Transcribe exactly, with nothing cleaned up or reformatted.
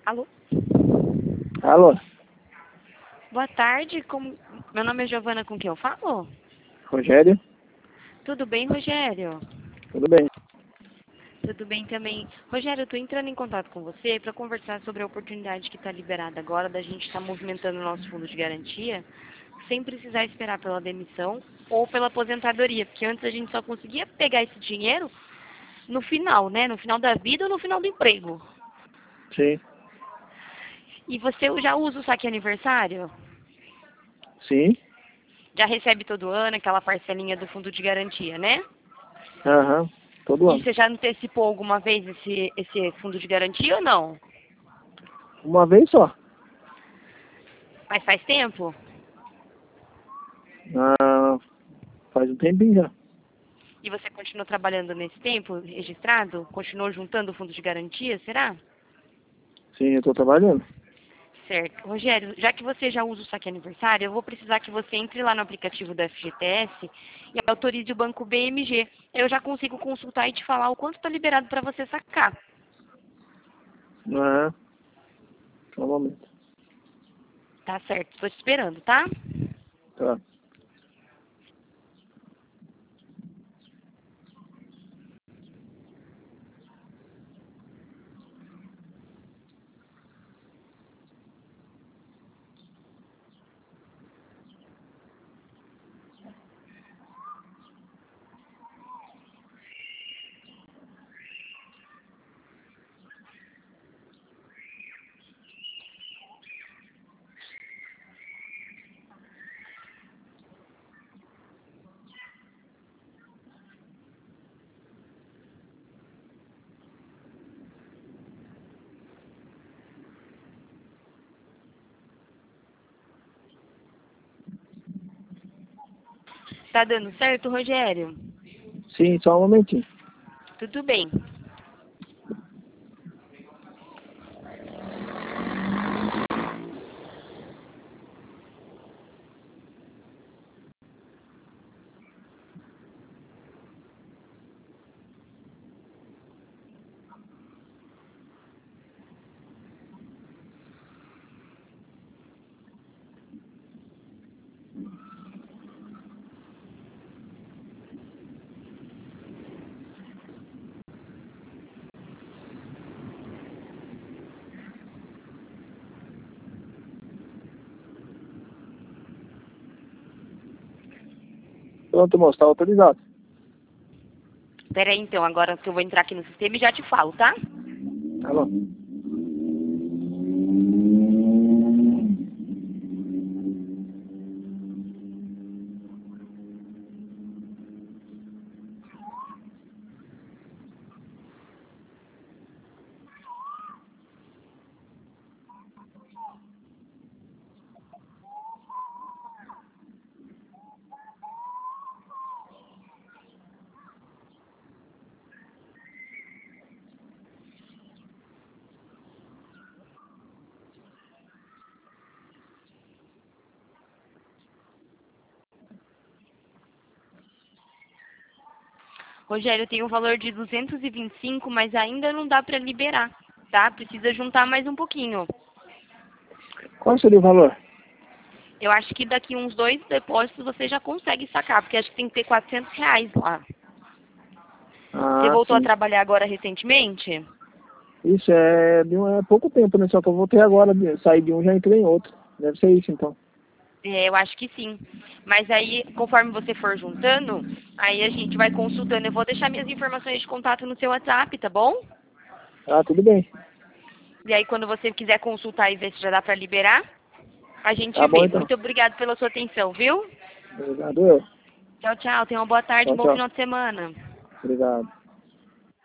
Alô? Alô? Boa tarde, como... meu nome é Giovana, com quem eu falo? Rogério? Tudo bem, Rogério? Tudo bem. Tudo bem também. Rogério, eu estou entrando em contato com você para conversar sobre a oportunidade que está liberada agora da gente estar movimentando o nosso fundo de garantia sem precisar esperar pela demissão ou pela aposentadoria, porque antes a gente só conseguia pegar esse dinheiro no final, né? No final da vida ou no final do emprego. Sim. E você já usa o saque aniversário? Sim. Já recebe todo ano aquela parcelinha do fundo de garantia, né? Aham. Todo E ano. você já antecipou alguma vez esse, esse fundo de garantia ou não? Uma vez só. Mas faz tempo? Ah, faz um tempinho já. E você continuou trabalhando nesse tempo registrado? Continuou juntando o fundo de garantia, será? Sim, eu tô trabalhando. Certo. Rogério, já que você já usa o saque aniversário, eu vou precisar que você entre lá no aplicativo da F G T S e autorize o banco B M G. Eu já consigo consultar e te falar o quanto está liberado para você sacar. Ah, só um momento. Tá certo, estou te esperando, tá? Tá. Tá dando certo, Rogério? Sim, só um momentinho. Tudo bem. Pronto, moço, tá autorizado. Pera aí, então, agora que eu vou entrar aqui no sistema e já te falo, tá? Tá bom. Rogério, tem um valor de duzentos e vinte e cinco, mas ainda não dá para liberar, tá? Precisa juntar mais um pouquinho. Qual seria o valor? Eu acho que daqui uns dois depósitos você já consegue sacar, porque acho que tem que ter quatrocentos reais lá. Você Ah, voltou a sim. trabalhar agora recentemente? Isso é de um, é pouco tempo, né? Só que eu voltei agora, de- saí de um e já entrei em outro. Deve ser isso, então. É, eu acho que sim. Mas aí, conforme você for juntando, aí a gente vai consultando. Eu vou deixar minhas informações de contato no seu WhatsApp, tá bom? Ah, tudo bem. E aí, quando você quiser consultar e ver se já dá para liberar, a gente Tá bom, vê. então. Muito obrigado pela sua atenção, viu? Obrigado eu. Tchau, tchau. Tenha uma boa tarde, um Tchau, bom tchau. final de semana. Obrigado.